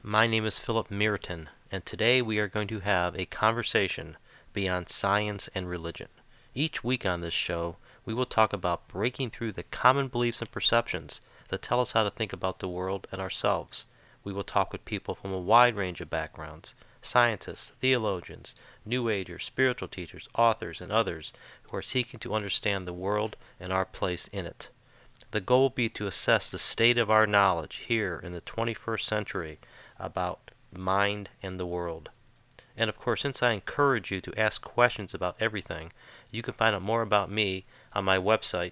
My name is Philip Meriton, and today we are going to have a conversation beyond science and religion. Each week on this show, we will talk about breaking through the common beliefs and perceptions that tell us how to think about the world and ourselves. We will talk with people from a wide range of backgrounds: scientists, theologians, New Agers, spiritual teachers, authors, and others who are seeking to understand the world and our place in it. The goal will be to assess the state of our knowledge here in the 21st century about mind and the world. And of course, since I encourage you to ask questions about everything, you can find out more about me on my website,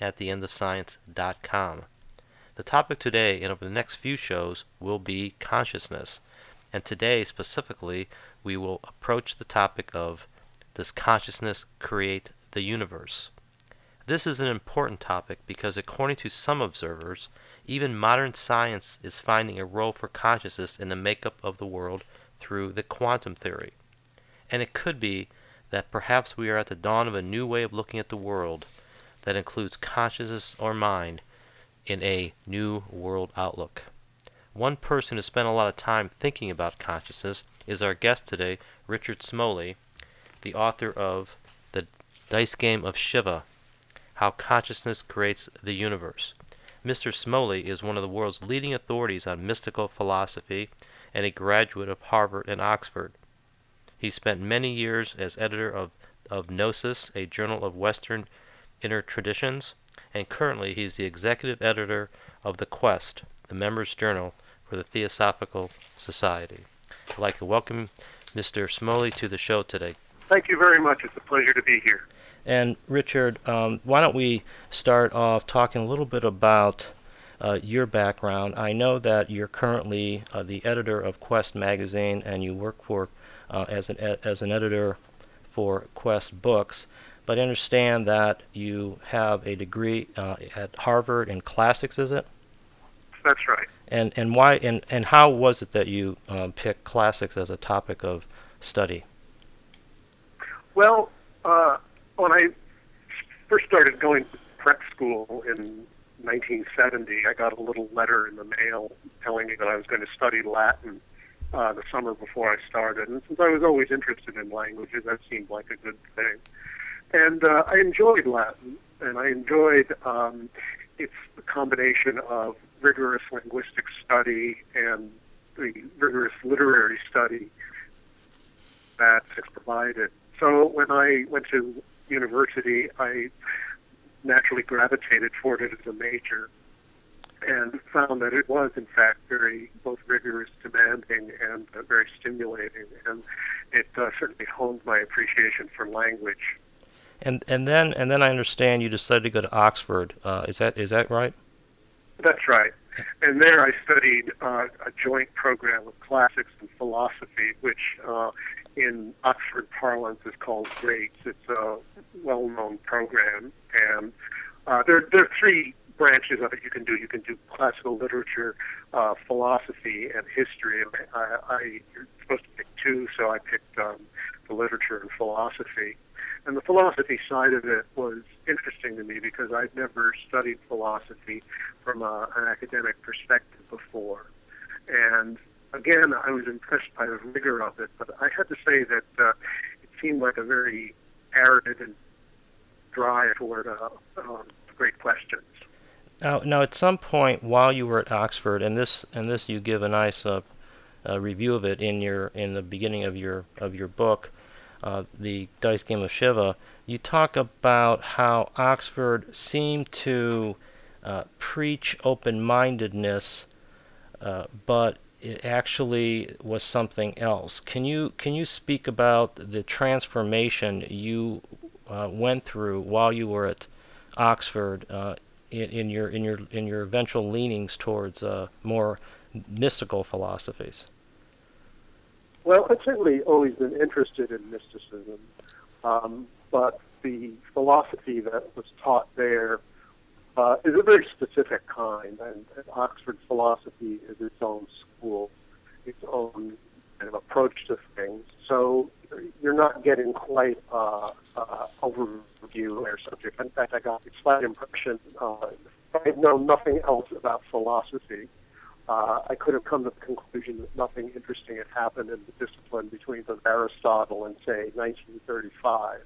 heavenattheendofscience.com. The topic today and over the next few shows will be consciousness. And today specifically, we will approach the topic of, does consciousness create the universe? This is an important topic because according to some observers, even modern science is finding a role for consciousness in the makeup of the world through the quantum theory. And it could be that perhaps we are at the dawn of a new way of looking at the world that includes consciousness or mind in a new world outlook. One person who spent a lot of time thinking about consciousness is our guest today, Richard Smoley, the author of The Dice Game of Shiva: How Consciousness Creates the Universe. Mr. Smoley is one of the world's leading authorities on mystical philosophy and a graduate of Harvard and Oxford. He spent many years as editor of Gnosis, a journal of Western inner traditions, and currently he is the executive editor of The Quest, the members' journal for the Theosophical Society. I'd like to welcome Mr. Smoley to the show today. Thank you very much. It's a pleasure to be here. And Richard, why don't we start off talking a little bit about your background. I know that you're currently the editor of Quest magazine, and you work for as an editor for Quest Books. But I understand that you have a degree at Harvard in classics, is it? That's right. And why and how was it that you picked classics as a topic of study? Well, when I first started going to prep school in 1970, I got a little letter in the mail telling me that I was going to study Latin the summer before I started. And since I was always interested in languages, that seemed like a good thing. And I enjoyed Latin, and I enjoyed its combination of rigorous linguistic study and the rigorous literary study that it's provided. So when I went to university, I naturally gravitated toward it as a major and found that it was, in fact, very both rigorous, demanding, and very stimulating. And it certainly honed my appreciation for language. And then I understand you decided to go to Oxford. Is that right? That's right. And there I studied a joint program of classics and philosophy, which in Oxford parlance is called GRADES. It's a well-known program, and there are three branches of it you can do. You can do classical literature, philosophy, and history. You're supposed to pick two, so I picked the literature and philosophy. And the philosophy side of it was interesting to me because I'd never studied philosophy from an academic perspective before. And again, I was impressed by the rigor of it, but I had to say that it seemed like a very arid and dry toward great questions. Now, at some point while you were at Oxford, and this you give a nice review of it in the beginning of your book, The Dice Game of Shiva, you talk about how Oxford seemed to preach open-mindedness, but it actually was something else. Can you speak about the transformation you went through while you were at Oxford in your eventual leanings towards more mystical philosophies? Well, I've certainly always been interested in mysticism, but the philosophy that was taught there is a very specific kind, and Oxford philosophy is its own school, its own kind of approach to things. So you're not getting quite overview or subject. In fact, I got a slight impression. I know nothing else about philosophy. I could have come to the conclusion that nothing interesting had happened in the discipline between Aristotle and, say, 1935.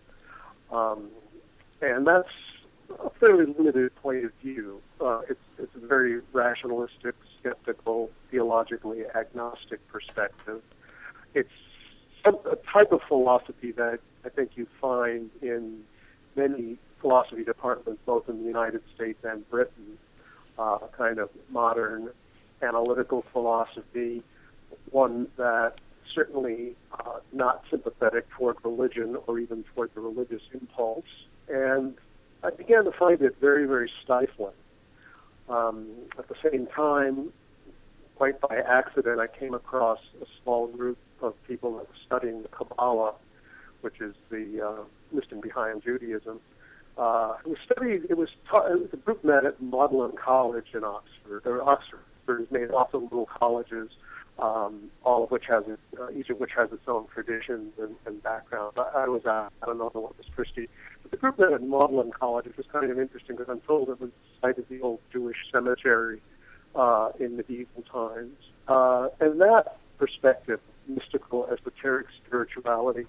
And that's a fairly limited point of view. It's a very rationalistic, skeptical, theologically agnostic perspective. It's a type of philosophy that I think you find in many philosophy departments, both in the United States and Britain, kind of modern analytical philosophy, one that certainly not sympathetic toward religion or even toward the religious impulse. And I began to find it very, very stifling. At the same time, quite by accident, I came across a small group of people that were studying the Kabbalah, which is the wisdom behind Judaism. It was a group met at Magdalen College in Oxford. Oxford has made lots of little colleges, all of which each of which has its own traditions and background. I was at another one, was Christie. But the group met at Magdalen College, which was kind of interesting because I'm told it was the site of the old Jewish cemetery in medieval times. And that perspective, mystical, esoteric spirituality,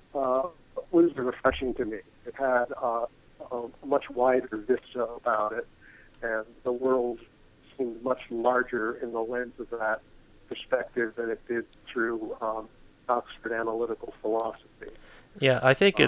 was refreshing to me. It had a much wider vista about it, and the world seemed much larger in the lens of that perspective than it did through Oxford analytical philosophy. Yeah, I think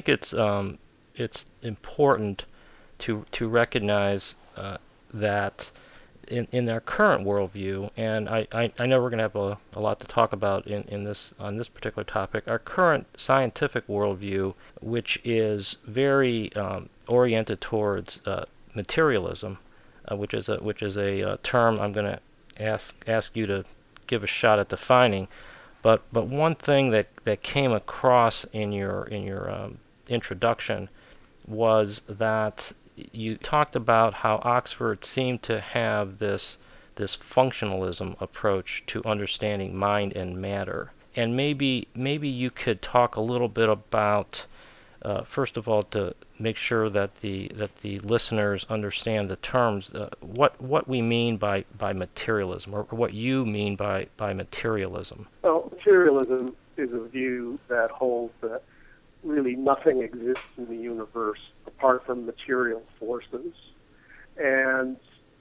it's important to recognize that in our current worldview, and I know we're going to have a lot to talk about on this particular topic. Our current scientific worldview, which is very oriented towards materialism, which is a term I'm going to ask you to give a shot at defining. But one thing that came across in your introduction was that you talked about how Oxford seemed to have this functionalism approach to understanding mind and matter. And maybe you could talk a little bit about, first of all, to make sure that the listeners understand the terms, what we mean by materialism, or what you mean by materialism. Well, materialism is a view that holds that really nothing exists in the universe apart from material forces. And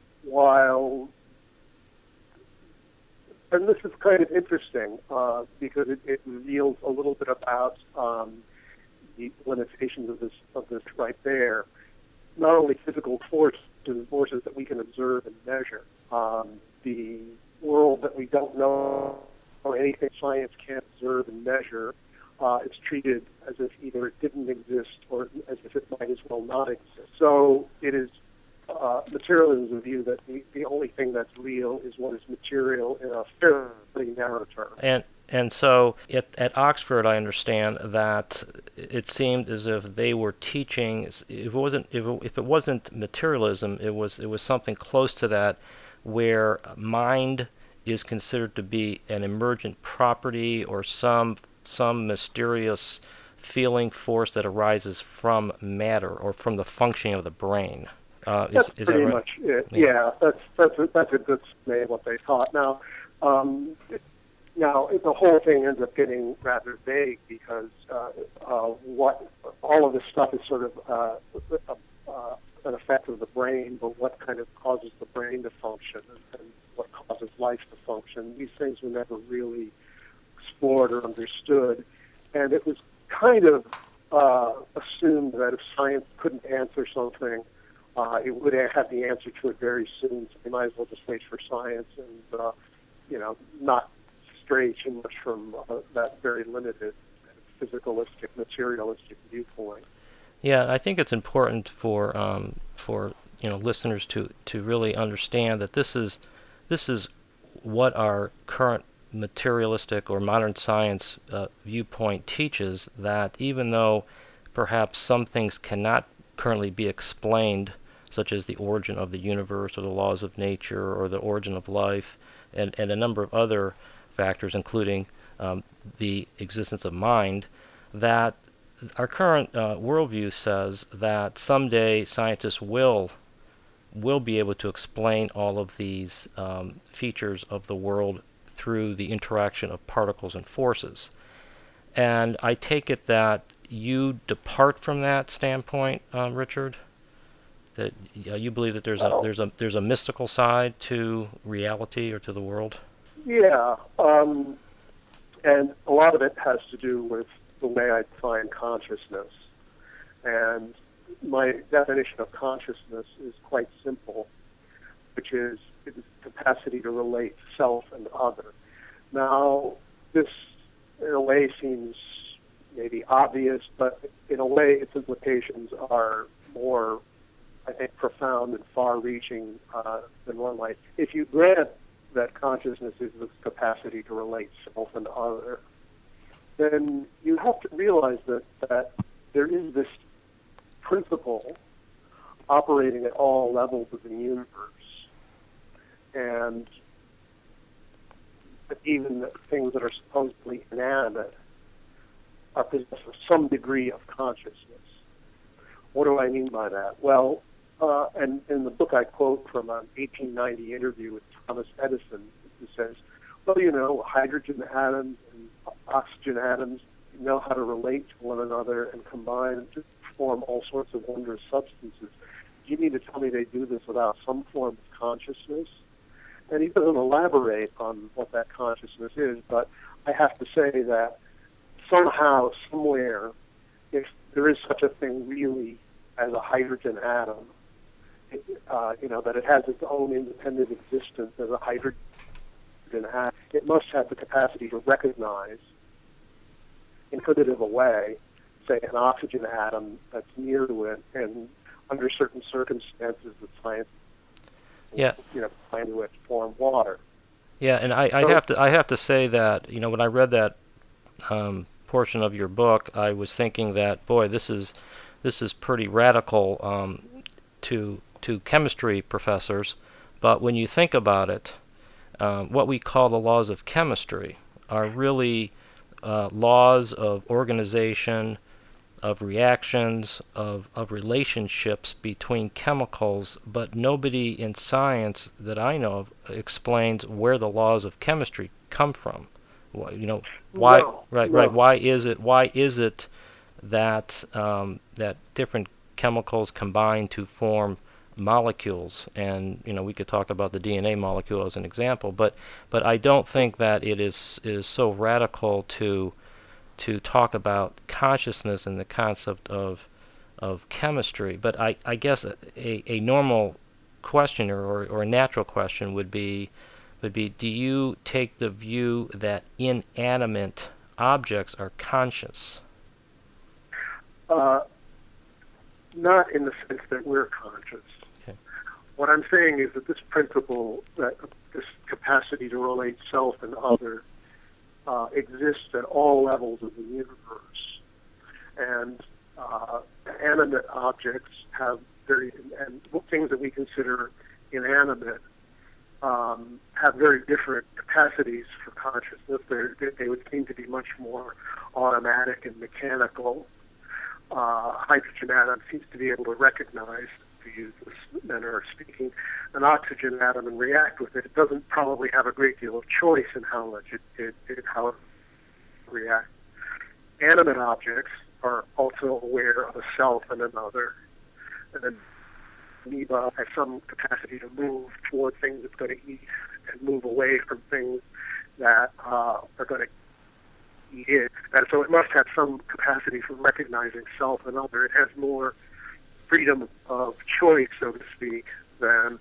this is kind of interesting because it reveals a little bit about the limitations of this right there. Not only physical forces that we can observe and measure, the world that we don't know or anything science can't observe and measure is treated as if either it didn't exist or as if it might as well not exist. So it is materialism is a view that the only thing that's real is what is material in a fairly narrow term. And so at Oxford, I understand that it seemed as if they were teaching. If it wasn't materialism, it was something close to that, where mind is considered to be an emergent property or some mysterious feeling force that arises from matter or from the functioning of the brain. That's pretty that right? much it. Yeah, that's a good summary of what they taught. Now, the whole thing ends up getting rather vague because what all of this stuff is sort of an effect of the brain, but what kind of causes the brain to function and what causes life to function. These things were never really explored or understood, and it was kind of assumed that if science couldn't answer something, it would have the answer to it very soon, so they might as well just wait for science and not stray too much from that very limited physicalistic, materialistic viewpoint. Yeah, I think it's important for listeners to really understand that this is what our current materialistic or modern science viewpoint teaches, that even though perhaps some things cannot currently be explained, such as the origin of the universe or the laws of nature or the origin of life and a number of other factors, including the existence of mind, that our current worldview says that someday scientists will will be able to explain all of these features of the world through the interaction of particles and forces. And I take it that you depart from that standpoint, Richard. That you believe that there's a mystical side to reality or to the world. Yeah, and a lot of it has to do with the way I define consciousness. And my definition of consciousness is quite simple, which is its capacity to relate self and other. Now, this in a way seems maybe obvious, but in a way its implications are more, I think, profound and far-reaching than one might. If you grant that consciousness is the capacity to relate self and other, then you have to realize that there is this principle operating at all levels of the universe, and that even things that are supposedly inanimate are possessed of some degree of consciousness. What do I mean by that? Well, and in the book I quote from an 1890 interview with Thomas Edison, who says, well, you know, hydrogen atoms and oxygen atoms know how to relate to one another and combine to form all sorts of wondrous substances. You mean to tell me they do this without some form of consciousness? And he doesn't elaborate on what that consciousness is, but I have to say that somehow, somewhere, if there is such a thing really as a hydrogen atom, that it has its own independent existence as a hydrogen atom, it must have the capacity to recognize, in put it in a way, say an oxygen atom that's near to it, and under certain circumstances that science, find to it form water. Yeah, and I have to say that when I read that portion of your book, I was thinking that, boy, this is pretty radical to chemistry professors. But when you think about it, what we call the laws of chemistry are really laws of organization, of reactions, of relationships between chemicals, but nobody in science that I know of explains where the laws of chemistry come from. Why? No. Why is it that that different chemicals combine to form molecules? And we could talk about the DNA molecule as an example, but I don't think that it is so radical to talk about consciousness and the concept of chemistry. But I guess a normal question or a natural question would be, do you take the view that inanimate objects are conscious? Not in the sense that we're conscious. Okay. What I'm saying is that this principle, that this capacity to relate self and other, exists at all levels of the universe, and animate objects have and things that we consider inanimate have very different capacities for consciousness. They would seem to be much more automatic and mechanical. Hydrogen atom seems to be able to recognize, to use this manner of speaking, an oxygen atom and react with it. It doesn't probably have a great deal of choice in how much it reacts. Animate objects are also aware of a self and another, and then amoeba has some capacity to move toward things it's going to eat and move away from things that are going to eat it. And so it must have some capacity for recognizing self and other. It has more freedom of choice, so to speak, than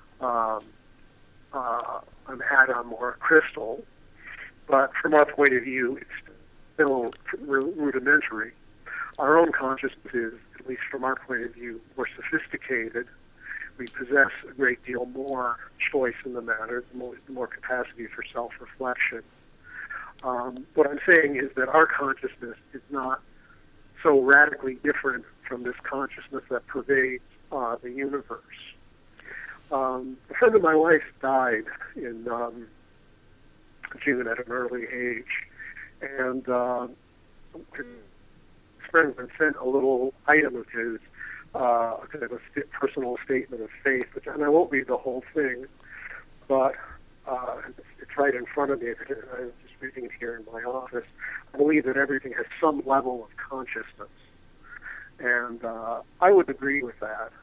an atom or a crystal. But from our point of view, it's still rudimentary. Our own consciousness is, at least from our point of view, more sophisticated. We possess a great deal more choice in the matter, more capacity for self-reflection. What I'm saying is that our consciousness is not so radically different from this consciousness that pervades the universe. A friend of my wife died in June at an early age, and his friend had sent a little item of his kind of a personal statement of faith, and I won't read the whole thing, but it's right in front of me. I'm just reading it here in my office. I believe that everything has some level of consciousness, and I would agree with that.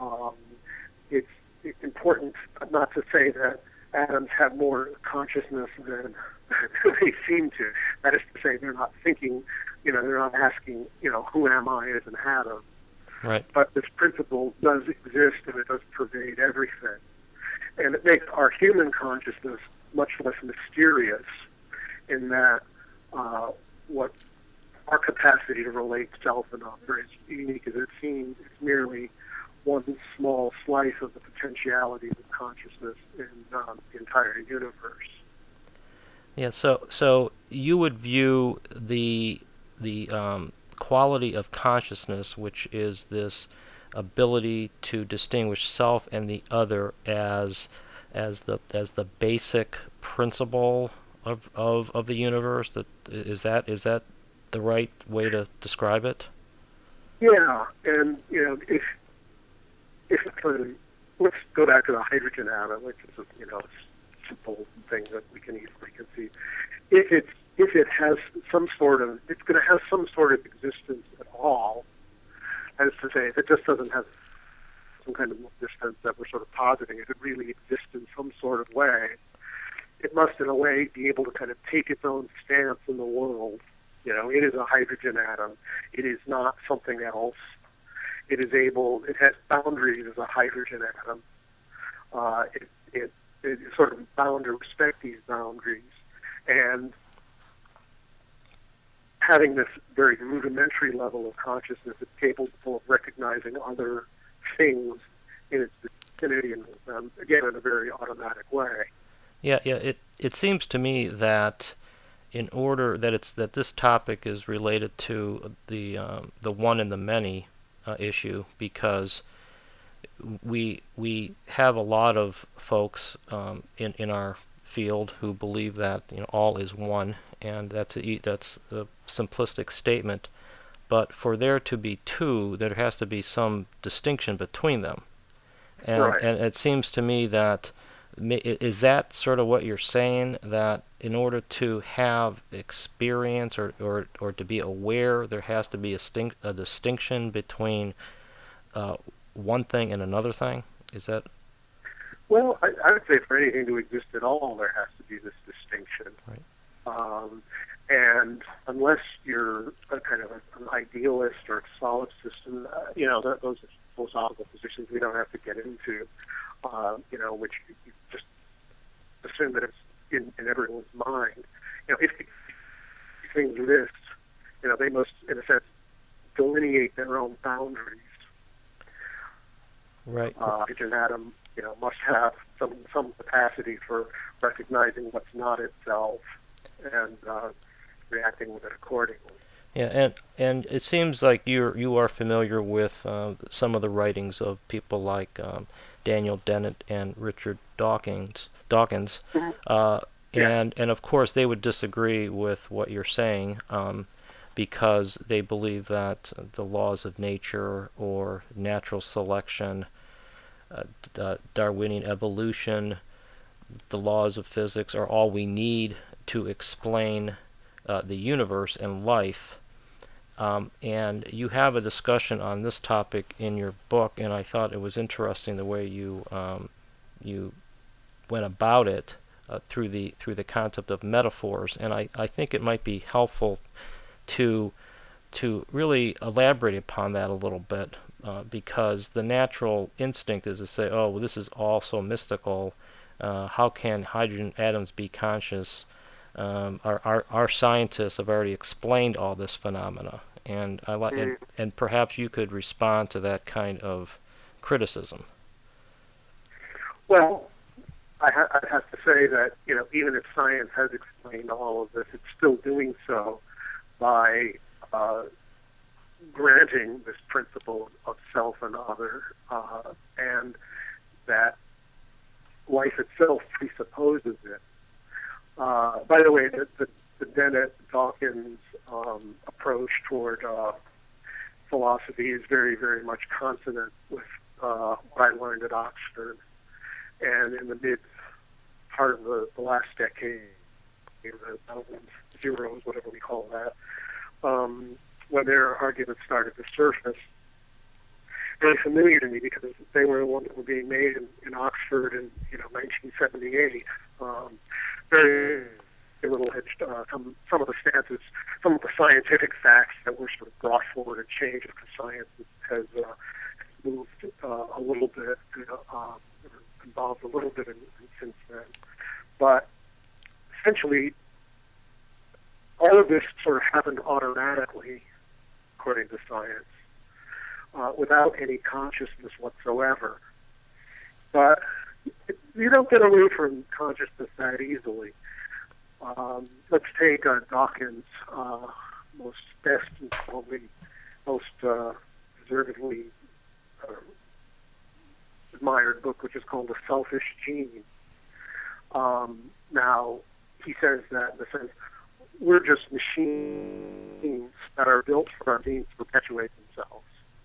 It's important not to say that atoms have more consciousness than they seem to. That is to say, they're not thinking, they're not asking, who am I as an atom? Right. But this principle does exist, and it does pervade everything. And it makes our human consciousness much less mysterious in that what our capacity to relate to self and other, as unique as it seems, is merely one small slice of the potentialities of consciousness in the entire universe. Yeah. So you would view the quality of consciousness, which is this ability to distinguish self and the other, as the basic principle of the universe. Is that the right way to describe it? Yeah, and if let's go back to the hydrogen atom, which is a simple thing that we can easily conceive. If it has some sort of, it's going to have some sort of existence at all. That is to say, if it just doesn't have some kind of existence that we're sort of positing, if it really exists in some sort of way, it must, in a way, be able to kind of take its own stance in the world. It is a hydrogen atom. It is not something else. It has boundaries as a hydrogen atom. It is sort of bound to respect these boundaries. And having this very rudimentary level of consciousness, it's capable of recognizing other things in its vicinity, and again, in a very automatic way. Yeah. It seems to me that in order that this topic is related to the one and the many issue, because we have a lot of folks in our field who believe that all is one, and that's a simplistic statement. But for there to be two, there has to be some distinction between them, and Right. and it seems to me that is that sort of what you're saying, that in order to have experience or to be aware, there has to be a distinction between one thing and another thing? Is that? Well, I would say for anything to exist at all, there has to be this distinction. Right. And unless you're a kind of an idealist or a solid system, those are philosophical positions we don't have to get into, which you just assume that it's in everyone's mind. If things exist, they must, in a sense, delineate their own boundaries. Right. An atom, must have some capacity for recognizing what's not itself and reacting with it accordingly. Yeah, and it seems like you are familiar with some of the writings of people like Daniel Dennett and Richard Dawkins. Mm-hmm. And of course they would disagree with what you're saying, because they believe that the laws of nature or natural selection, Darwinian evolution, the laws of physics are all we need to explain the universe and life. And you have a discussion on this topic in your book, and I thought it was interesting the way you went about it through the concept of metaphors. And I think it might be helpful to really elaborate upon that a little bit, because the natural instinct is to say, oh, well, this is all so mystical. How can hydrogen atoms be conscious? Our scientists have already explained all this phenomena, and and perhaps you could respond to that kind of criticism. Well, I'd have to say that even if science has explained all of this, it's still doing so by granting this principle of self and other, and that life itself presupposes it. By the way, the Dennett-Dawkins approach toward philosophy is very, very much consonant with what I learned at Oxford. And in the mid part of the last decade, the zeros, whatever we call that, when their arguments started to surface, very familiar to me because they were the ones that were being made in Oxford in 1978. Very little had some of the stances, some of the scientific facts that were sort of brought forward and changed because science has moved a little bit, involved a little bit since then. But essentially, all of this sort of happened automatically, according to science, without any consciousness whatsoever. But you don't get away from consciousness that easily. Let's take Dawkins' best and probably most deservedly admired book, which is called The Selfish Gene. Now, he says that in the sense, we're just machines that are built for our genes to perpetuate themselves.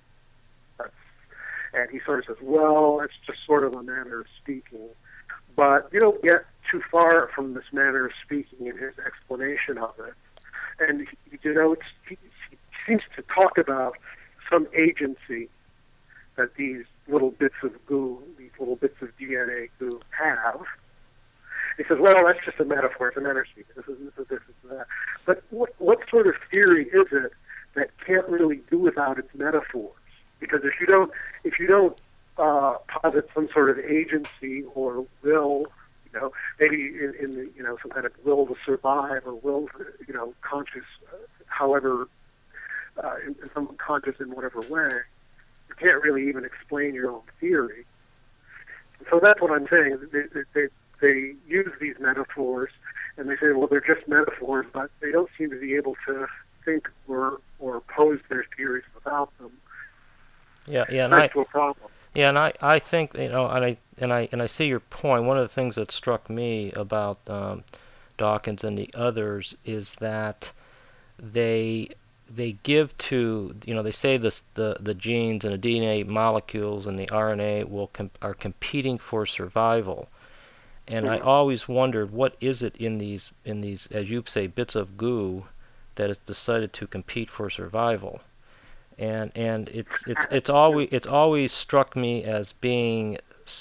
And he sort of says, well, it's just sort of a manner of speaking. But you don't get too far from this manner of speaking in his explanation of it. And he seems to talk about some agency that these little bits of goo, these little bits of DNA goo have. He says, well, that's just a metaphor. It's a manner of speaking. This is that. But what sort of theory is it that can't really do without its metaphors? Because if you don't posit some sort of agency or will, maybe in some kind of will to survive or will, conscious, however, in some conscious in whatever way, you can't really even explain your own theory. So that's what I'm saying. They use these metaphors, and they say, well, they're just metaphors, but they don't seem to be able to think or pose their theories without them. Yeah, and I think and I see your point. One of the things that struck me about Dawkins and the others is that they give to they say the genes and the DNA molecules and the RNA are competing for survival, and I always wondered what is it in these as you say bits of goo that has decided to compete for survival. And it's always struck me as being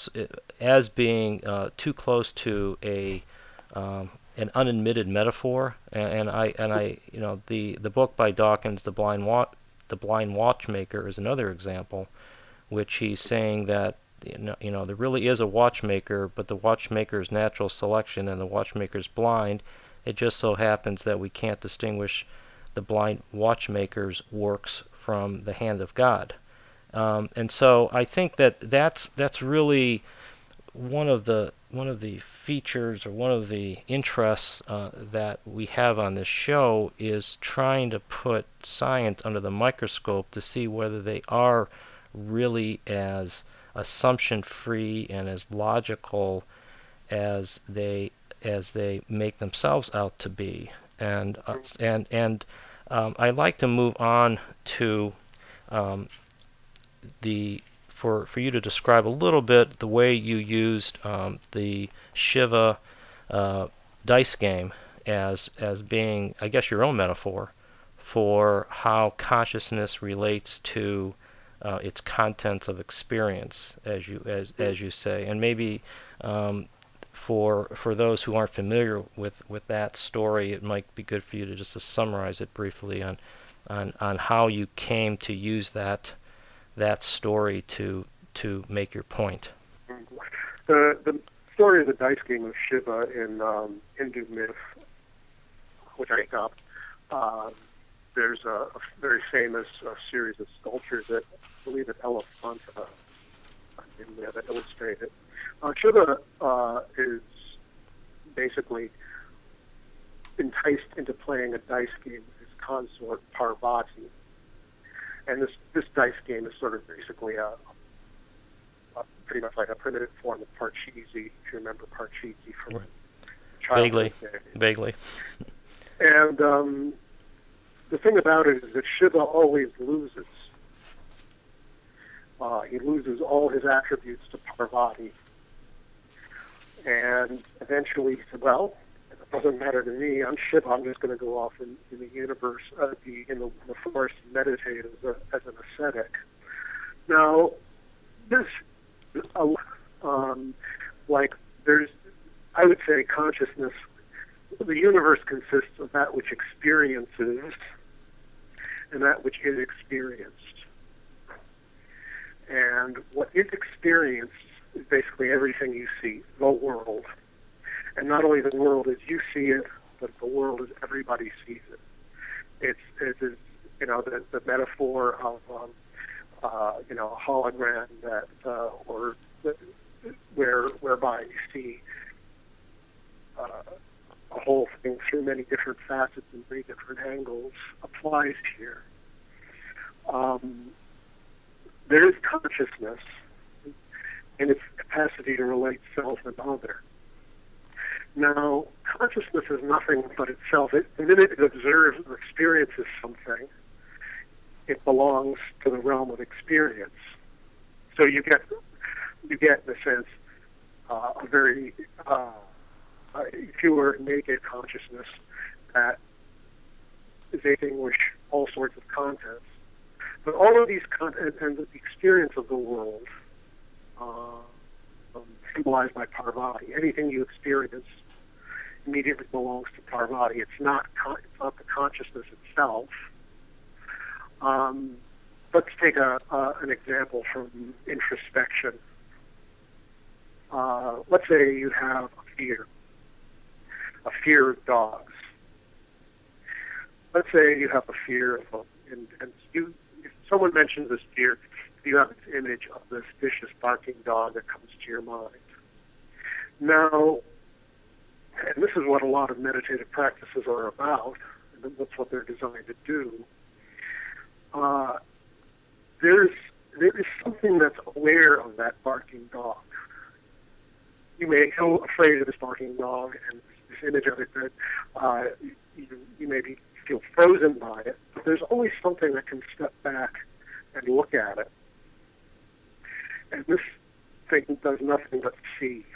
too close to an unadmitted metaphor, and I the book by Dawkins, The Blind Watchmaker, is another example, which he's saying that there really is a watchmaker, but the watchmaker's natural selection and the watchmaker's blind. It just so happens that we can't distinguish the blind watchmaker's works from the hand of God, and so I think that's really one of the features or one of the interests that we have on this show is trying to put science under the microscope to see whether they are really as assumption-free and as logical as they make themselves out to be, and I'd like to move on to for you to describe a little bit the way you used the Shiva dice game as being, I guess, your own metaphor for how consciousness relates to its contents of experience, as you say, and maybe for those who aren't familiar with that story, it might be good for you to just to summarize it briefly on how you came to use that story to make your point. The story of the dice game of Shiva in Hindu myth, which I got, there's a very famous series of sculptures that I believe at Elephanta that illustrate it. Shiva is basically enticed into playing a dice game with his consort Parvati, and this dice game is sort of basically a pretty much like a primitive form of Parcheesi, if you remember Parcheesi from childhood. Vaguely. And the thing about it is that Shiva always loses. He loses all his attributes to Parvati. And eventually he said, well, it doesn't matter to me. I'm Shiva. I'm just going to go off in the universe, in the forest and meditate as an ascetic. Now, there's, I would say consciousness, the universe consists of that which experiences and that which is experienced. And what is experienced is basically everything you see, the world. And not only the world as you see it, but the world as everybody sees it. It is, the metaphor of, a hologram that, whereby you see a whole thing through many different facets and many different angles applies here. There is consciousness in its capacity to relate self and other. Now, consciousness is nothing but itself. The minute it observes or experiences something, it belongs to the realm of experience. So you get in a sense, a very pure, naked consciousness that is distinguish all sorts of contents. But all of these contents and the experience of the world, symbolized by Parvati, anything you experience immediately belongs to Parvati. It's not the consciousness itself. Let's take an example from introspection. Let's say you have a fear of dogs. Let's say you have a fear of, if someone mentions this fear, you have this image of this vicious barking dog that comes to your mind. Now, and this is what a lot of meditative practices are about, and that's what they're designed to do. There is something that's aware of that barking dog. You may feel afraid of this barking dog and this image of it that you maybe feel frozen by it, but there's always something that can step back and look at it. And this thing does nothing but see.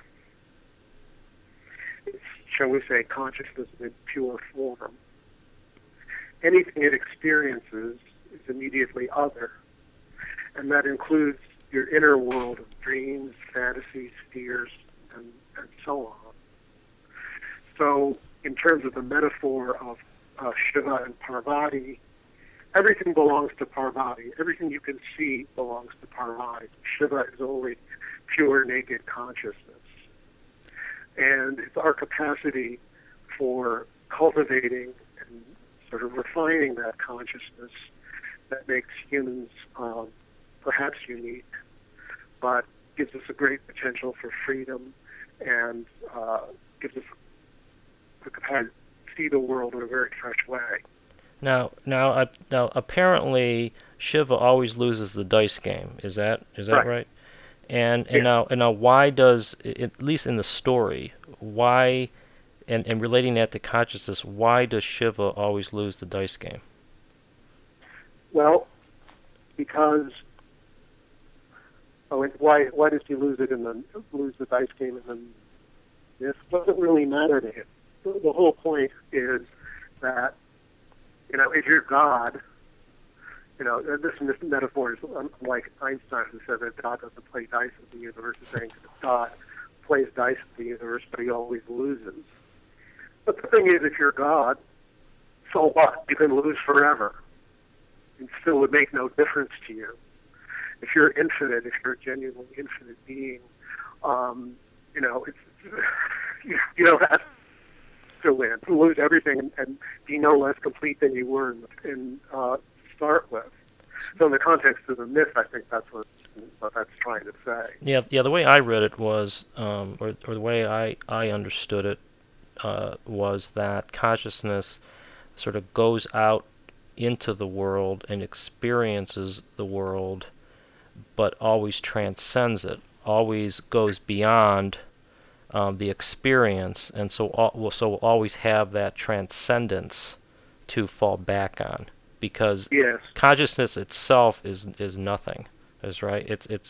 It's, shall we say, consciousness in pure form. Anything it experiences is immediately other, and that includes your inner world of dreams, fantasies, fears, and so on. So, in terms of the metaphor of Shiva and Parvati, everything belongs to Parvati. Everything you can see belongs to Parvati. Shiva is only pure, naked consciousness. And it's our capacity for cultivating and sort of refining that consciousness that makes humans perhaps unique, but gives us a great potential for freedom and gives us the capacity to see the world in a very fresh way. Now, apparently, Shiva always loses the dice game. Is that right? And now, why does, at least in the story, why, and relating that to consciousness, why does Shiva always lose the dice game? Well, because why does he lose the dice game in the myth? Doesn't really matter to him. The whole point is that, if you're God, this metaphor is like Einstein, who said that God doesn't play dice in the universe, is saying that God plays dice in the universe, but he always loses. But the thing is, if you're God, so what? You can lose forever. It still would make no difference to you. If you're infinite, if you're a genuinely infinite being, you don't have to win, to lose everything and be no less complete than you were in start with. So in the context of the myth, I think that's what that's trying to say. Yeah. The way I read it was, or the way I understood it, was that consciousness sort of goes out into the world and experiences the world, but always transcends it, always goes beyond the experience, and so always have that transcendence to fall back on, because Yes. consciousness itself is nothing. is right.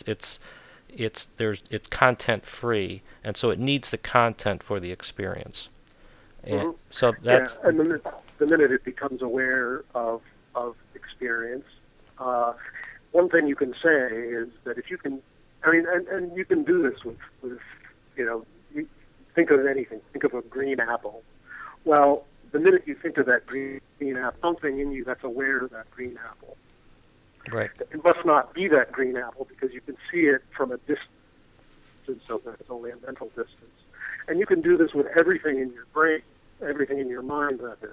It's content free, and so it needs the content for the experience. And Mm-hmm. so Yeah, that's and the minute it becomes aware of experience, uh, one thing you can say is that if you can, I mean, and you can do this with you know, you think of anything. Think of a green apple. Well, the minute you think of that green apple, something in you that's aware of that green apple. right. It must not be that green apple because you can see it from a distance, so that it's only a mental distance. And you can do this with everything in your brain, everything in your mind, that is.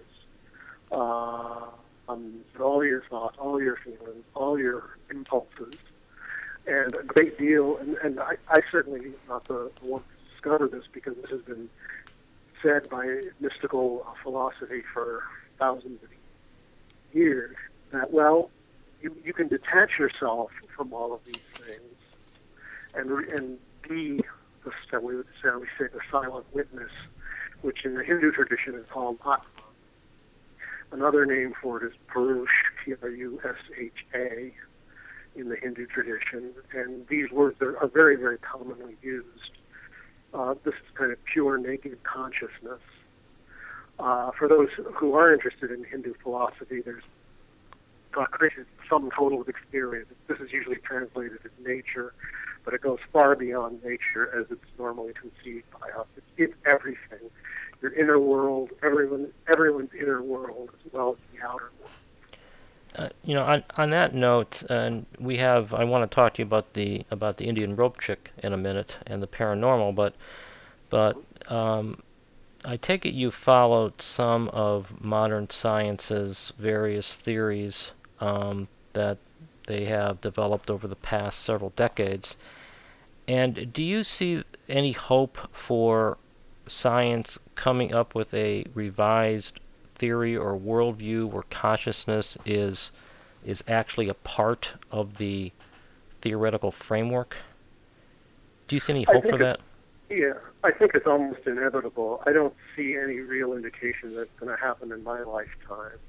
All your thoughts, all your feelings, all your impulses, and a great deal. And I certainly am not the one to discover this because this has been said by mystical philosophy for thousands of years. That you can detach yourself from all of these things and be the the silent witness, which in the Hindu tradition is called Atma. Another name for it is Purusha, P-R-U-S-H-A, in the Hindu tradition, and these words are very, very commonly used. This is kind of pure, naked consciousness. For those who are interested in Hindu philosophy, there's some total of experience. This is usually translated as nature, but it goes far beyond nature as it's normally conceived by us. It's everything. Your inner world, everyone's inner world, as well as the outer world. On that note, and I want to talk to you about the Indian rope trick in a minute and the paranormal, but I take it you followed some of modern science's various theories that they have developed over the past several decades. And do you see any hope for science coming up with a revised theory or worldview where consciousness is actually a part of the theoretical framework? Do you see any hope for that? Yeah, I think it's almost inevitable. I don't see any real indication that's going to happen in my lifetime.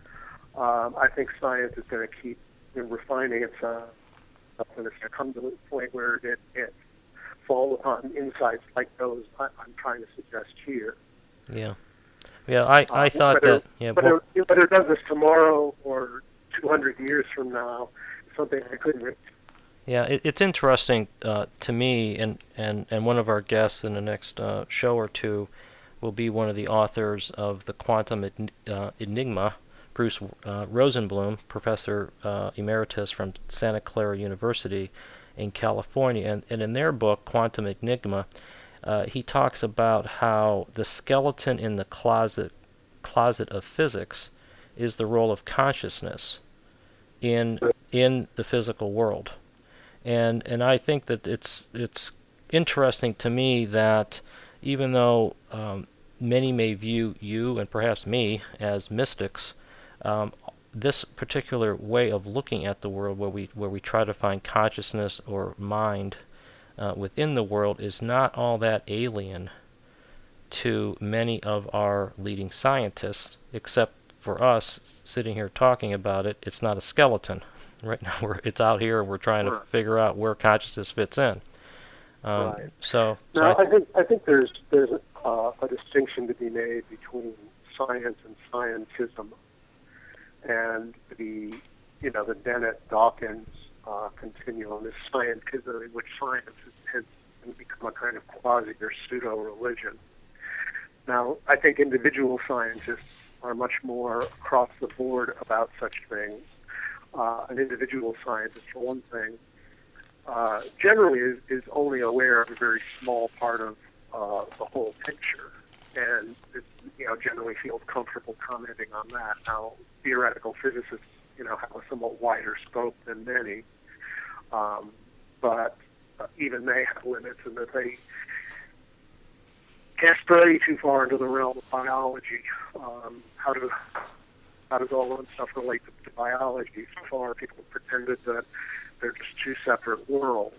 I think science is going to keep refining itself, and it's going to come to the point where it falls upon insights like those I'm trying to suggest here. Yeah. Yeah, I thought whether, that... Yeah, whether it does this tomorrow or 200 years from now is something I couldn't... Yeah, it's interesting to me, and one of our guests in the next show or two will be one of the authors of The Quantum Enigma, Bruce Rosenblum, Professor Emeritus from Santa Clara University in California. And in their book, Quantum Enigma, he talks about how the skeleton in the closet of physics is the role of consciousness in the physical world. And I think that it's interesting to me that even though many may view you and perhaps me as mystics, this particular way of looking at the world, where we try to find consciousness or mind within the world, is not all that alien to many of our leading scientists, except for us sitting here talking about it. It's not a skeleton. Right now, it's out here, and we're trying to figure out where consciousness fits in. Right. So I think there's a distinction to be made between science and scientism, and the Dennett-Dawkins continuum is scientism, in which science has become a kind of quasi or pseudo-religion. Now, I think individual scientists are much more across the board about such things. An individual scientist, for one thing, generally is only aware of a very small part of the whole picture, and generally feels comfortable commenting on that. Now, theoretical physicists, have a somewhat wider scope than many, but even they have limits, and that they can't stray too far into the realm of biology. How does all that stuff relate to biology? So far, people have pretended that they're just two separate worlds.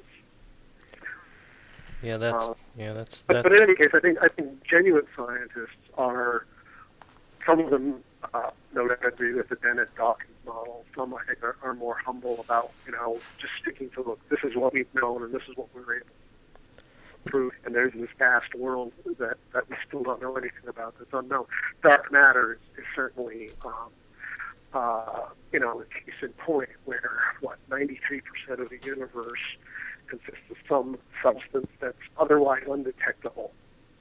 Yeah, that's. But in any case, I think genuine scientists are, some of them, no doubt agree with the Dennett-Dawkins model. Some, I think, are more humble about, just sticking to, look, this is what we've known and this is what we're able to prove. And there's this vast world that we still don't know anything about that's unknown. Dark matter is certainly, a case in point where, 93% of the universe consists of some substance that's otherwise undetectable.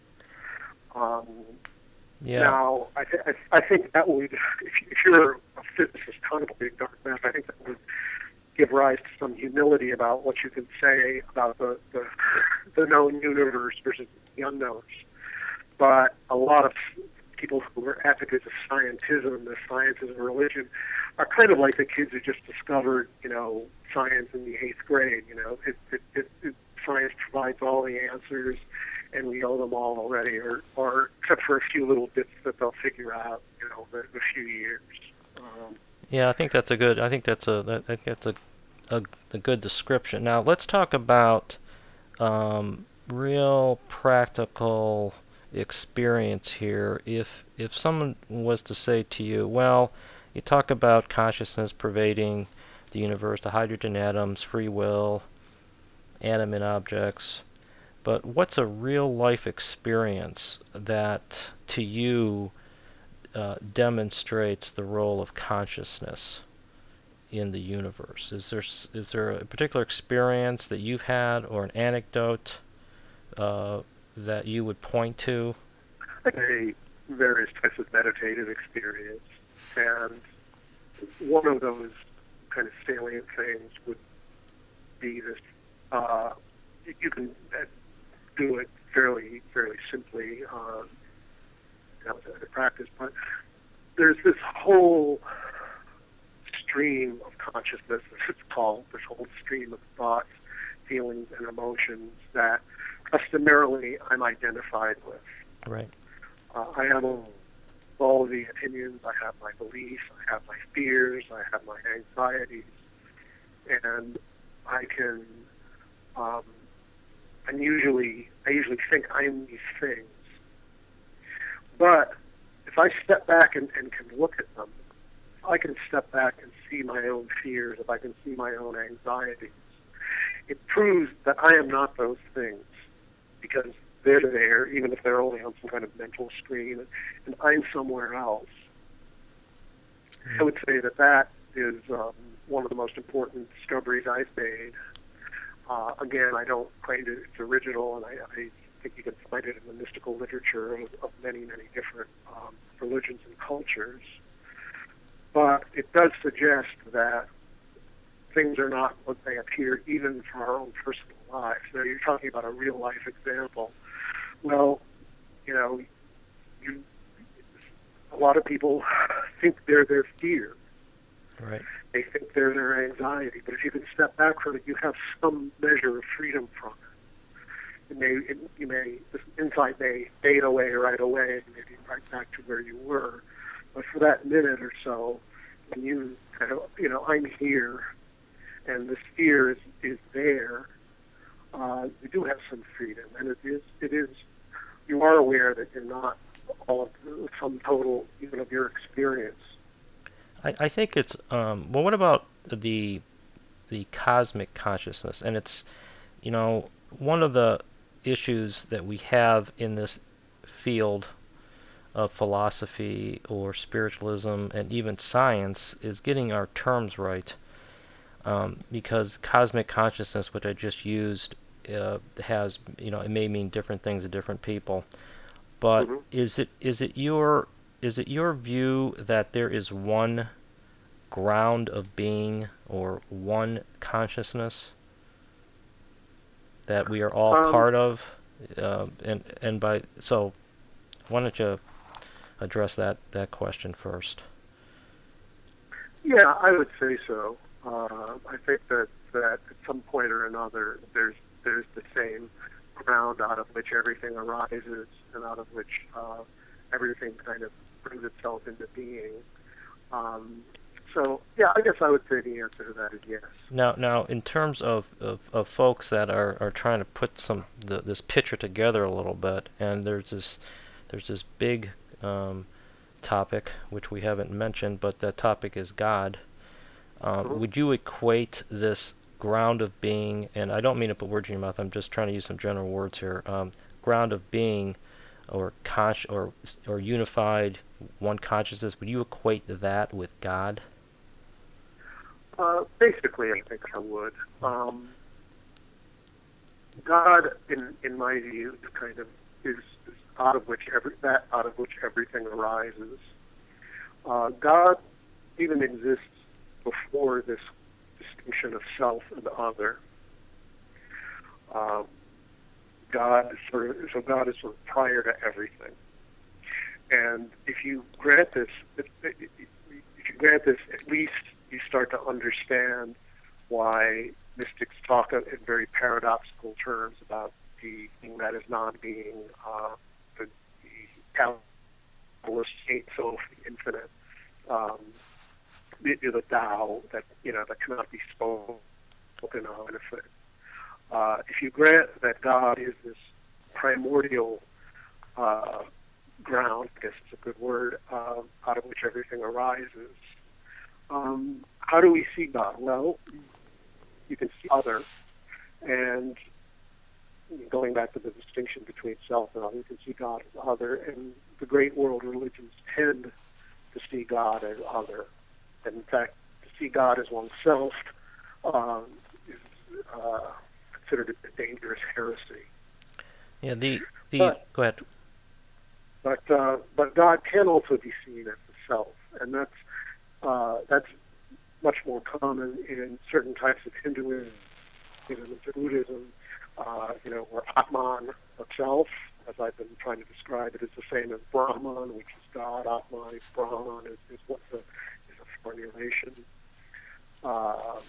Now, I think that would, if you're a physicist contemplating dark matter, I think that would give rise to some humility about what you can say about the known universe versus the unknowns. But a lot of people who are advocates of scientism, the sciences of religion, are kind of like the kids who just discovered, science in the 8th grade. Science provides all the answers, and we know them all already, or except for a few little bits that they'll figure out, in a few years. I think that's a good description. Now let's talk about real practical experience here. If someone was to say to you, well, you talk about consciousness pervading the universe, the hydrogen atoms, free will, animate objects, but what's a real life experience that to you demonstrates the role of consciousness in the universe? Is there a particular experience that you've had or an anecdote that you would point to? I think various types of meditative experience, and one of those kind of salient things would be this. You can do it fairly simply in practice, but there's this whole stream of consciousness, as it's called, this whole stream of thoughts, feelings, and emotions that customarily I'm identified with. Right. I have all of the opinions, I have my beliefs, I have my fears, I have my anxieties, and I can, I usually think I'm these things. But if I step back and can look at them, if I can step back and see my own fears, if I can see my own anxieties, it proves that I am not those things, because they're there, even if they're only on some kind of mental screen, and I'm somewhere else. I would say that is one of the most important discoveries I've made. Again, I don't claim that it's original, and I think you can find it in the mystical literature of many, many different religions and cultures. But it does suggest that things are not what they appear, even for our own personal lives. Now, you're talking about a real-life example. Well, a lot of people think they're their fear. Right. They think they're their anxiety. But if you can step back from it, you have some measure of freedom from it. This insight may fade away right away, and maybe right back to where you were. But for that minute or so, when you kind of, I'm here, and this fear is there, you do have some freedom, and it is. You are aware that you're not all of the sum total even of your experience. I think it's what about the cosmic consciousness? And it's one of the issues that we have in this field of philosophy or spiritualism and even science is getting our terms right, because cosmic consciousness, which I just used, has it may mean different things to different people, but Mm-hmm. is it your view that there is one ground of being or one consciousness that we are all part of, and by so why don't you address that question first? Yeah, I would say so. I think that at some point or another, there's the same ground out of which everything arises and out of which everything kind of brings itself into being. So, yeah, I guess I would say the answer to that is yes. Now, in terms of folks that are trying to put this picture together a little bit, and there's this big topic which we haven't mentioned, but that topic is God. Mhm. Would you equate this ground of being, and I don't mean to put words in your mouth, I'm just trying to use some general words here, ground of being or or unified one consciousness, would you equate that with God? Basically, I think I would. God, in my view, is out of which everything arises. God even exists before this distinction of self and other. Um, God is sort of prior to everything. And if you grant this, at least you start to understand why mystics talk in very paradoxical terms about the being that is non-being, the catalyst state self, the infinite, um, the Tao that cannot be spoken of. If you grant that God is this primordial ground, I guess it's a good word, out of which everything arises. How do we see God? Well, you can see other, and going back to the distinction between self and other, you can see God as other, and the great world religions tend to see God as other. And in fact, to see God as oneself is considered a dangerous heresy. Yeah, the But go ahead. but God can also be seen as the self, and that's much more common in certain types of Hinduism and Buddhism. Where Atman, the self, as I've been trying to describe it, is the same as Brahman, which is God. Atman, Brahman is a formulation. Uh,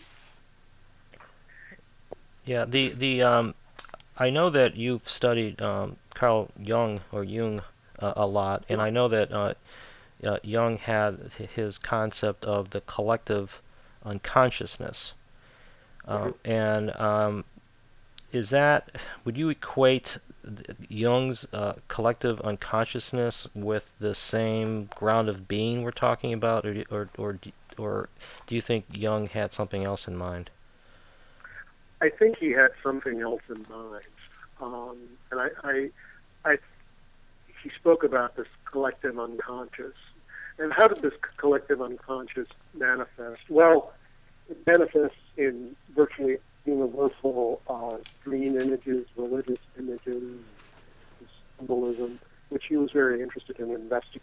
Yeah, the I know that you've studied Carl Jung or Jung a lot, and I know that Jung had his concept of the collective unconsciousness. mhm. And is that, would you equate Jung's collective unconsciousness with the same ground of being we're talking about, or do you think Jung had something else in mind? I think he had something else in mind, and I he spoke about this collective unconscious. And how did this collective unconscious manifest? Well, it manifests in virtually universal dream images, religious images, symbolism, which he was very interested in investigating.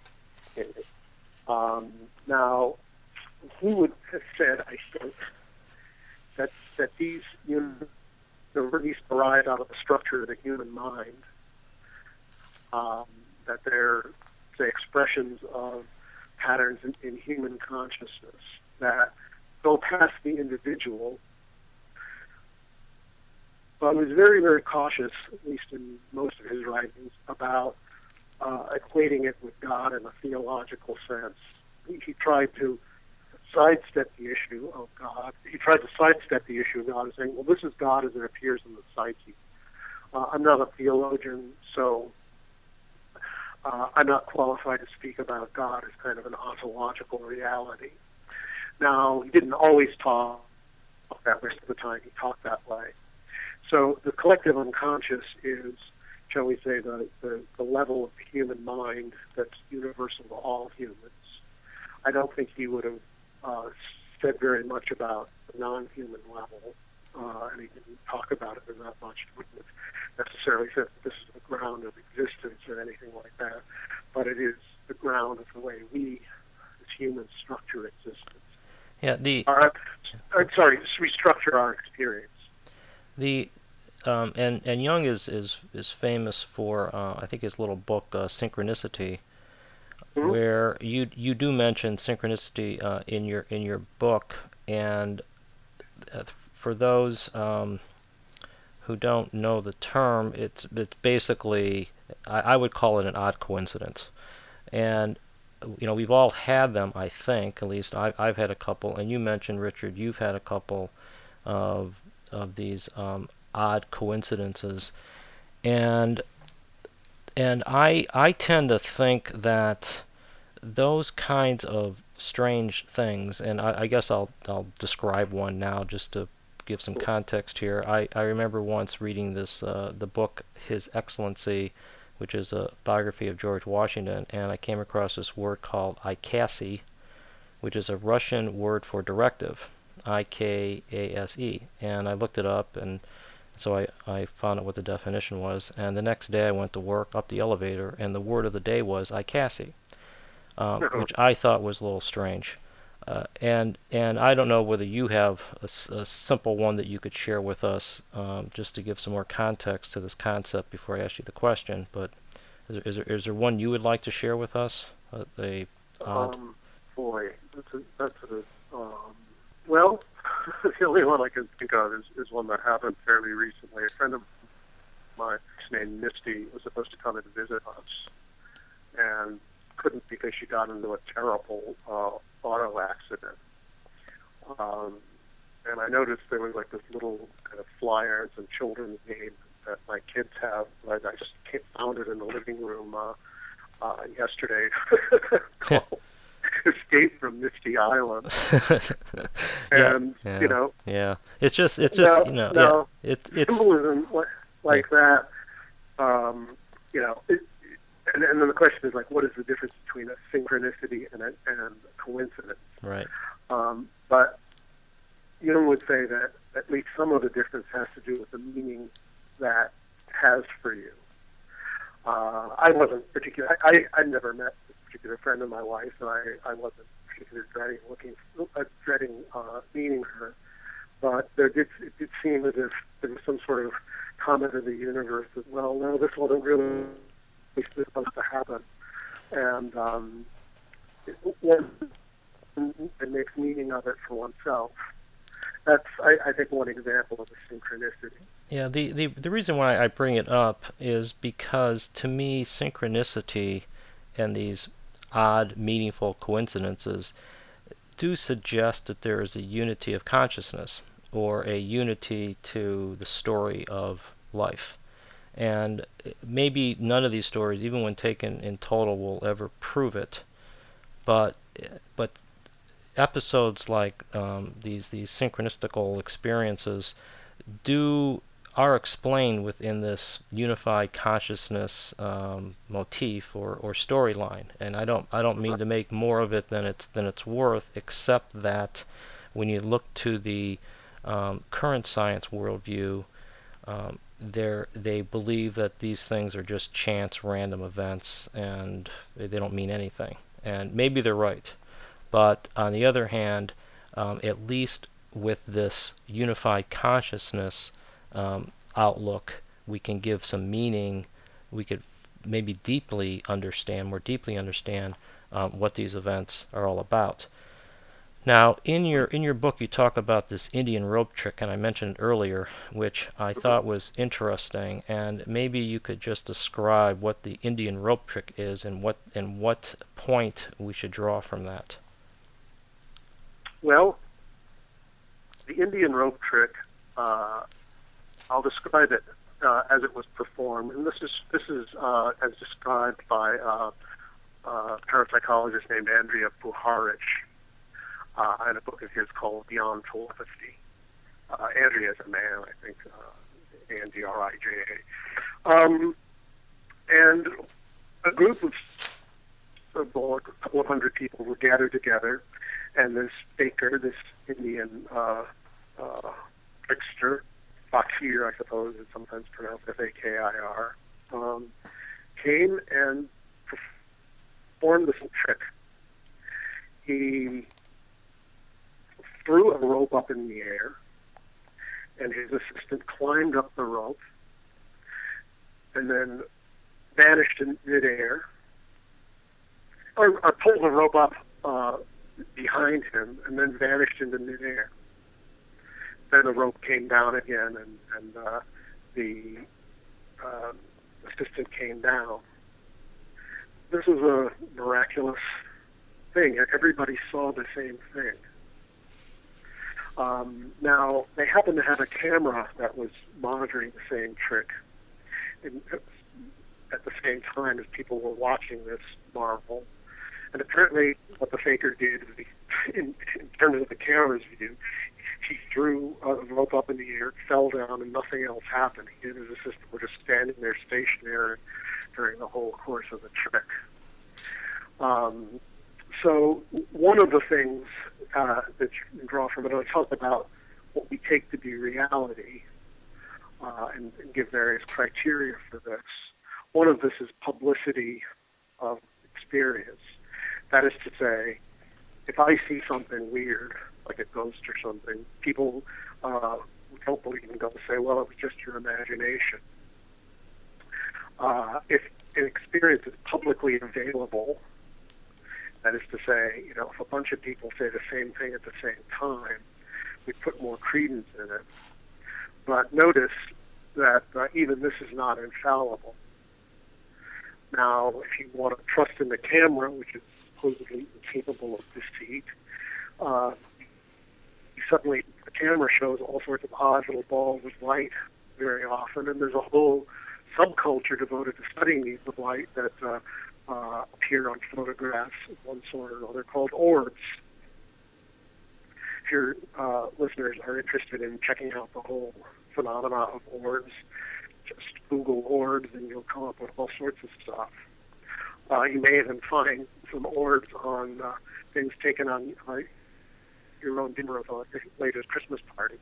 Um, Now, he would have said, I think, that these arise out of the structure of the human mind, um, that they're, say, expressions of patterns in human consciousness that go past the individual. But he was very, very cautious, at least in most of his writings, about equating it with God in a theological sense. He tried to sidestep the issue of God. He tried to sidestep the issue of God and saying, well, this is God as it appears in the psyche. I'm not a theologian, so I'm not qualified to speak about God as kind of an ontological reality. Now, he didn't always talk that way. Most of the time he talked that way. So the collective unconscious is, shall we say, the level of the human mind that's universal to all humans. I don't think he would have said very much about the non-human level, and he didn't talk about it that much. He wouldn't have necessarily said that this is the ground of existence or anything like that, but it is the ground of the way we, as humans, structure existence. Yeah, Restructure our experience. the and Jung is famous for I think his little book Synchronicity, Mm-hmm. where you do mention synchronicity in your book, and for those who don't know the term, it's basically, I would call it an odd coincidence, and we've all had them. I think, at least I've had a couple, and you mentioned, Richard, you've had a couple of these odd coincidences, and I tend to think that those kinds of strange things, and I guess I'll describe one now just to give some context here. I remember once reading the book His Excellency, which is a biography of George Washington, and I came across this word called Ikase, which is a Russian word for directive, Ikase, and I looked it up, and so I found out what the definition was, and the next day I went to work up the elevator, and the word of the day was Ikase, which I thought was a little strange. And I don't know whether you have a simple one that you could share with us, just to give some more context to this concept before I ask you the question. But is there one you would like to share with us? Odd. Boy, well, the only one I can think of is one that happened fairly recently. A friend of mine named Misty was supposed to come and visit us, and couldn't because she got into a terrible auto accident. And I noticed there was like this little kind of flyer and some children's names that my kids have. I just found it in the living room yesterday. Escape from Misty Island. And yeah, it's just symbolism like that. And then the question is like, what is the difference between a synchronicity and a coincidence? Right. But Jung would say that at least some of the difference has to do with the meaning that has for you. I wasn't particular. I never met this particular friend of my wife, and I wasn't particularly dreading meeting her. But it did seem as if there was some sort of comment of the universe that, well, no, this wasn't really supposed to happen, and it makes meaning of it for oneself. That's, I think, one example of a synchronicity. Yeah, the reason why I bring it up is because, to me, synchronicity and these odd, meaningful coincidences do suggest that there is a unity of consciousness, or a unity to the story of life. And maybe none of these stories, even when taken in total, will ever prove it. But episodes like these synchronistical experiences are explained within this unified consciousness motif or storyline. And I don't mean to make more of it than it's worth, except that when you look to the current science worldview, they believe that these things are just chance, random events, and they don't mean anything. And maybe they're right. But on the other hand, at least with this unified consciousness outlook, we can give some meaning. We could maybe more deeply understand what these events are all about. Now, in your book, you talk about this Indian rope trick, and I mentioned it earlier, which I thought was interesting. And maybe you could just describe what the Indian rope trick is, and what point we should draw from that. Well, the Indian rope trick, I'll describe it as it was performed, and this is as described by a parapsychologist named Andrija Puharich. In a book of his called Beyond Telepathy. Andrija is a man, I think, Andrija. And a group of a couple of hundred people were gathered together, and this baker, this Indian trickster, fakir, I suppose it's sometimes pronounced Fakir, came and performed this trick. He threw a rope up in the air, and his assistant climbed up the rope and then vanished in midair, or pulled the rope up behind him and then vanished into midair. Then the rope came down again, and the assistant came down. This was a miraculous thing. Everybody saw the same thing. Now, they happened to have a camera that was monitoring the same trick at the same time as people were watching this marvel. And apparently, what the faker did, is in terms of the camera's view, he threw a rope up in the air, fell down, and nothing else happened. He and his assistant were just standing there stationary during the whole course of the trick. So one of the things that you can draw from it, I talk about what we take to be reality and give various criteria for this. One of this is publicity of experience. That is to say, if I see something weird, like a ghost or something, people who don't believe in ghosts say, well, it was just your imagination. If an experience is publicly available, that is to say, if a bunch of people say the same thing at the same time, we put more credence in it. But notice that even this is not infallible. Now, if you want to trust in the camera, which is supposedly incapable of deceit, suddenly the camera shows all sorts of odd little balls of light very often, and there's a whole subculture devoted to studying these of light that appear on photographs of one sort or another called orbs. If your listeners are interested in checking out the whole phenomena of orbs, just Google orbs and you'll come up with all sorts of stuff. You may even find some orbs on things taken on your own dinner of the latest Christmas party.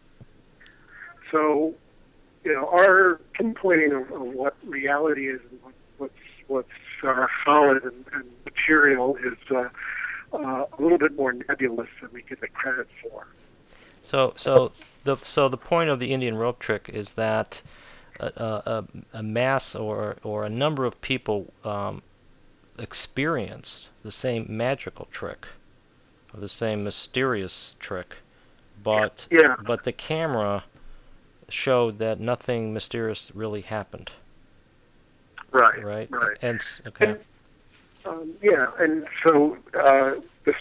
So, our pinpointing of what reality is and what's solid and material is a little bit more nebulous than we give it credit for. So the point of the Indian rope trick is that a mass or a number of people experienced the same magical trick, or the same mysterious trick, but the camera showed that nothing mysterious really happened. Right. And okay. And so this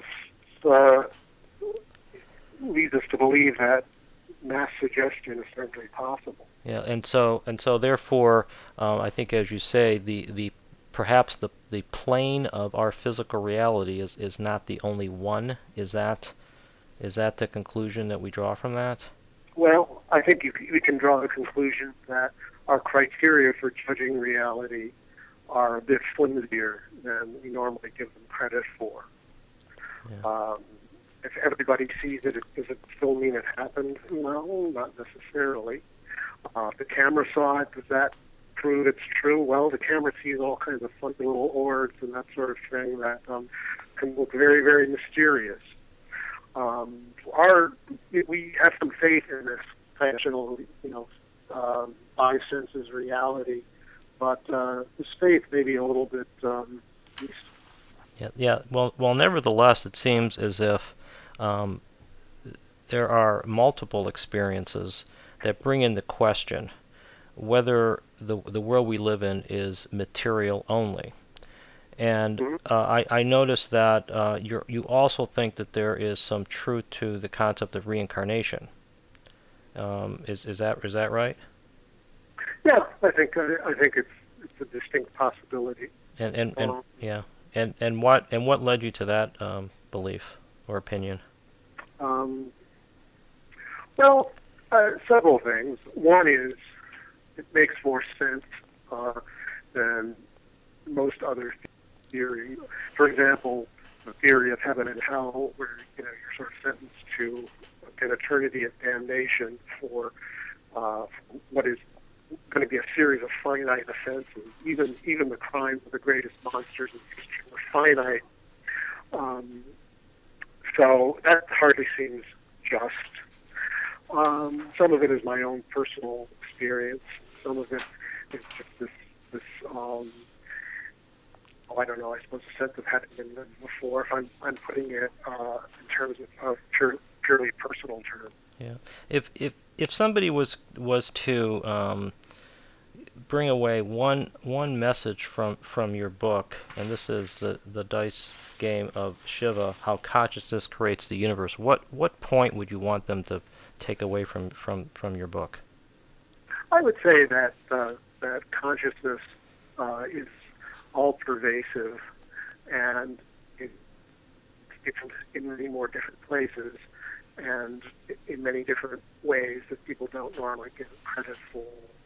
leads us to believe that mass suggestion is certainly possible. Yeah, and so therefore, I think, as you say, the perhaps the plane of our physical reality is not the only one. Is that the conclusion that we draw from that? Well, I think we can draw the conclusion that our criteria for judging reality are a bit flimsier than we normally give them credit for. Yeah. If everybody sees it, does it still mean it happened? No, not necessarily. If the camera saw it, does that prove it's true? Well, the camera sees all kinds of funny little orbs and that sort of thing that can look very, very mysterious. We have some faith in this conventional, five senses reality, but this faith may be a little bit. Yeah. Well, nevertheless, it seems as if there are multiple experiences that bring into question whether the world we live in is material only. And I noticed that you also think that there is some truth to the concept of reincarnation. Is that right? Yeah, I think it's a distinct possibility. And what led you to that belief or opinion? Well, several things. One is it makes more sense than most other theories. For example, the theory of heaven and hell, where you're sort of sentenced to an eternity of damnation for what is going to be a series of finite offenses. Even the crimes of the greatest monsters in history were finite. So that hardly seems just. Some of it is my own personal experience. Some of it is just this I don't know, I suppose a sense of having been there before, if I'm putting it in terms of purely personal terms. Yeah. If somebody was to bring away one message from your book, and this is the dice game of Shiva, how consciousness creates the universe, what point would you want them to take away from your book? I would say that consciousness is all pervasive, and it's different in many more different places and in many different ways that people don't normally give credit for.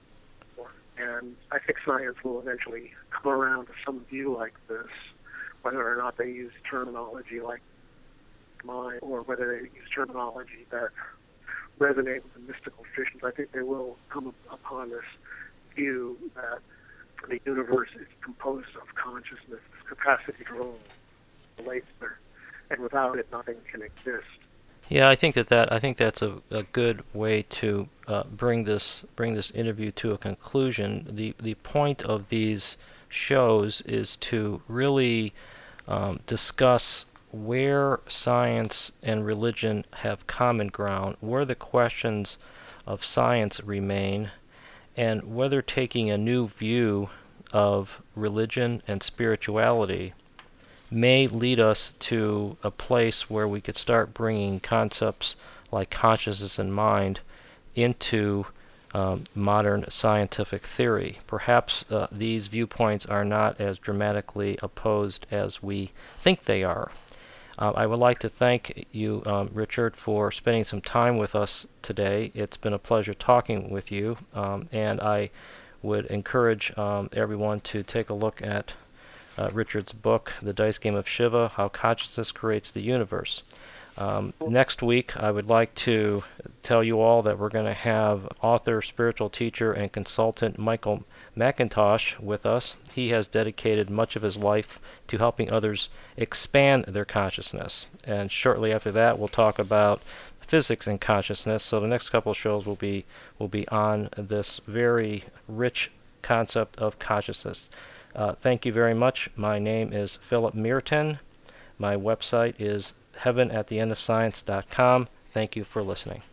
And I think science will eventually come around to some view like this, whether or not they use terminology like mine or whether they use terminology that resonate with the mystical traditions. I think they will come upon this view that the universe is composed of consciousness, this capacity to relate there, and without it, nothing can exist. Yeah, I think that's a good way to bring this interview to a conclusion. The point of these shows is to really discuss where science and religion have common ground, where the questions of science remain, and whether taking a new view of religion and spirituality may lead us to a place where we could start bringing concepts like consciousness and mind into modern scientific theory. Perhaps these viewpoints are not as dramatically opposed as we think they are. I would like to thank you, Richard, for spending some time with us today. It's been a pleasure talking with you, and I would encourage everyone to take a look at Richard's book, The Dice Game of Shiva, How Consciousness Creates the Universe. Next week, I would like to tell you all that we're going to have author, spiritual teacher, and consultant Michael McIntosh with us. He has dedicated much of his life to helping others expand their consciousness. And shortly after that, we'll talk about physics and consciousness. So the next couple of shows will be on this very rich concept of consciousness. Thank you very much. My name is Philip Meerton. My website is heavenattheendofscience.com. Thank you for listening.